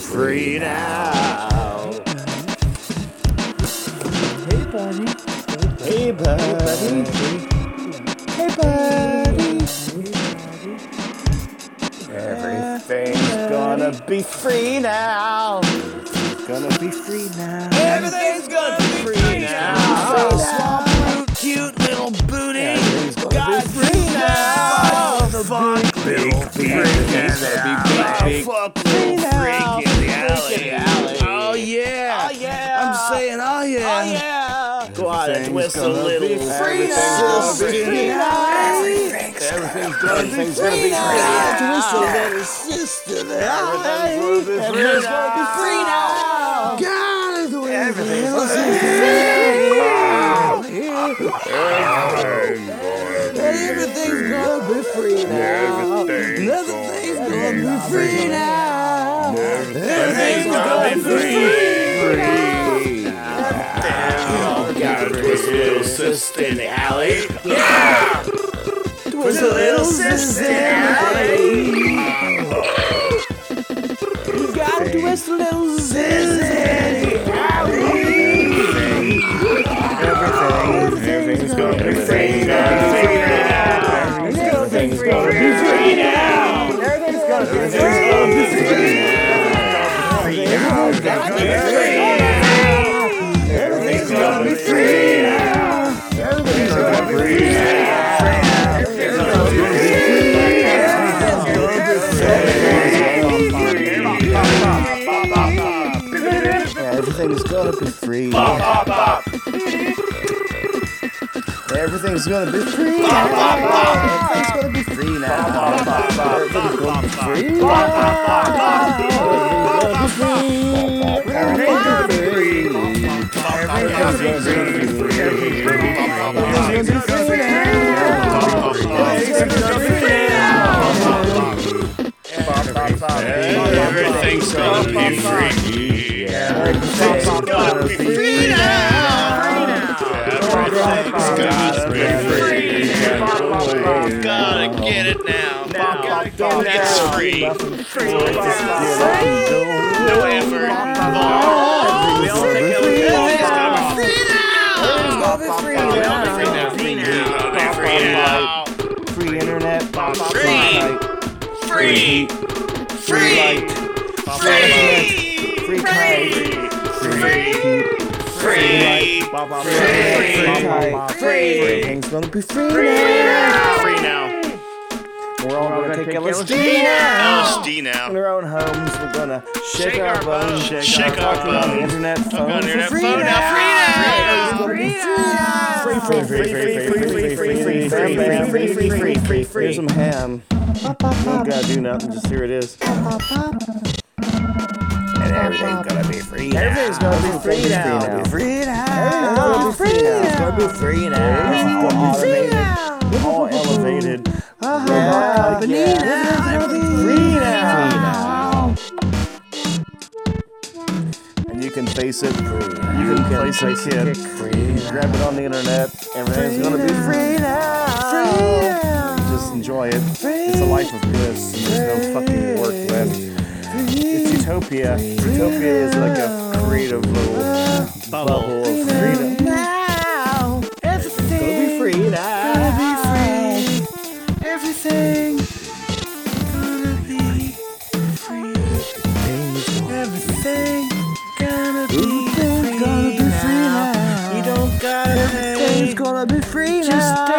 free now. Hey buddy. Hey buddy. Hey buddy. Everything's gonna be free now. It's gonna be free now. Everything's gonna be free now. Swamp root, cute little booty. Got free now. Fuck Big freak in the alley. Fuck little freak in the alley. Oh yeah. Oh yeah. I'm saying oh yeah. Oh yeah. Go out and twist a little free now. Everything's gonna be free now. Twist a little sister now. Everything's gonna be free now. God, Everything's gonna be Everything's gonna be free now. Everything's gonna be free now. Everything's gonna be free. Gotta twist a little sister in the alley. Yeah! Twist a little sister in the alley. You gotta twist a little sister in the alley. Everything's gonna be free now. Everything's gonna be free now. Everything's gonna be free now. Everything's gonna be free now. Everything's gonna be free now. Everything's gonna be free. Everything's gonna be free. Everything's gonna be free now. Everything's gonna be free. Everything's gonna be free. Everything's gonna be free now. Everything's gotta be free. Gotta get it now. It's free. No effort involved. We all think everything's gonna be free now. Free now. Free internet. Free. Everything's gonna be free now. We're all gonna take LSD now. In our own homes, we're gonna shake our bones, shake our bones. On the internet phone. Free. Here's some ham. You don't gotta do nothing, just here it is. And everything's gonna be free now. Everything's gonna be free now. Everything's gonna be free now. All elevated. Free now. And you can face it. You can place a kid. Grab it on the internet. Everything's gonna be free now. Just enjoy it. It's a life of bliss. There's no fucking work left. It's utopia. Utopia is like a creative little bubble of freedom. Now, It's gonna be free now. everything gonna be free. Everything gonna be free now. You don't gotta pay. Everything's gonna be free Just